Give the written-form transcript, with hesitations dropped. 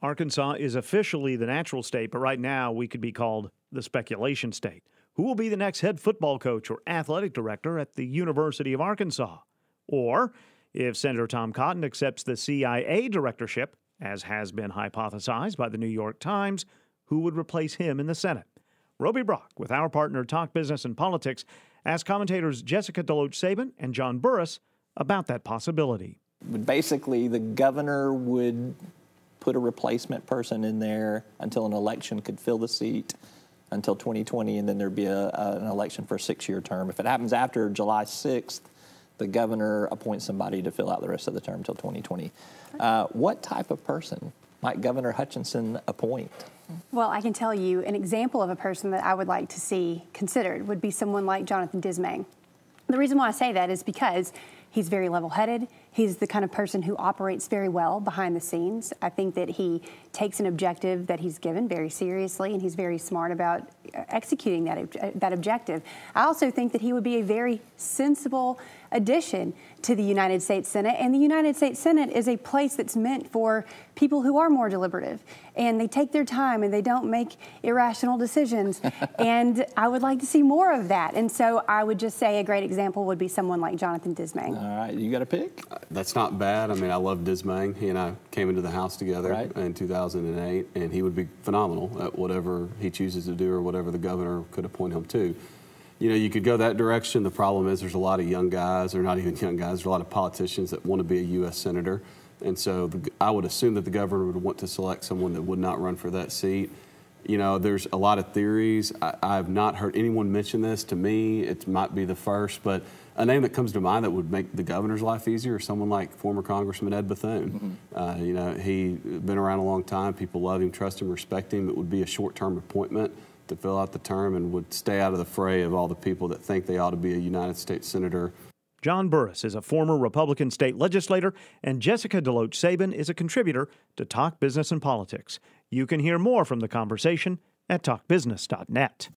Arkansas is officially the natural state, but right now we could be called the speculation state. Who will be the next head football coach or athletic director at the University of Arkansas? Or, if Senator Tom Cotton accepts the CIA directorship, as has been hypothesized by the New York Times, who would replace him in the Senate? Roby Brock, with our partner Talk Business and Politics, asked commentators Jessica Deloach-Sabin and John Burris about that possibility. Basically, the governor would put a replacement person in there until an election could fill the seat until 2020, and then there'd be an election for a 6-year term. If it happens after July 6th, the governor appoints somebody to fill out the rest of the term until 2020. What type of person might Governor Hutchinson appoint? Well, I can tell you an example of a person that I would like to see considered would be someone like Jonathan Dismang. The reason why I say that is because he's very level-headed. He's the kind of person who operates very well behind the scenes. I think that he takes an objective that he's given very seriously, and he's very smart about executing that objective. I also think that he would be a very sensible addition to the United States Senate, and the United States Senate is a place that's meant for people who are more deliberative, and they take their time and they don't make irrational decisions, and I would like to see more of that. And so I would just say a great example would be someone like Jonathan Dismang. All right, you got a pick? That's not bad. I mean, I love Dismang. He and I came into the House together in 2008, and he would be phenomenal at whatever he chooses to do or whatever the governor could appoint him to. You know, you could go that direction. The problem is there's a lot of young guys, or not even young guys, there's a lot of politicians that want to be a U.S. senator. And so I would assume that the governor would want to select someone that would not run for that seat. You know, there's a lot of theories. I have not heard anyone mention this. To me, it might be the first, but a name that comes to mind that would make the governor's life easier is someone like former Congressman Ed Bethune. You know, he's been around a long time. People love him, trust him, respect him. It would be a short-term appointment to fill out the term and would stay out of the fray of all the people that think they ought to be a United States senator. John Burris is a former Republican state legislator, and Jessica Deloach-Sabin is a contributor to Talk Business and Politics. You can hear more from the conversation at talkbusiness.net.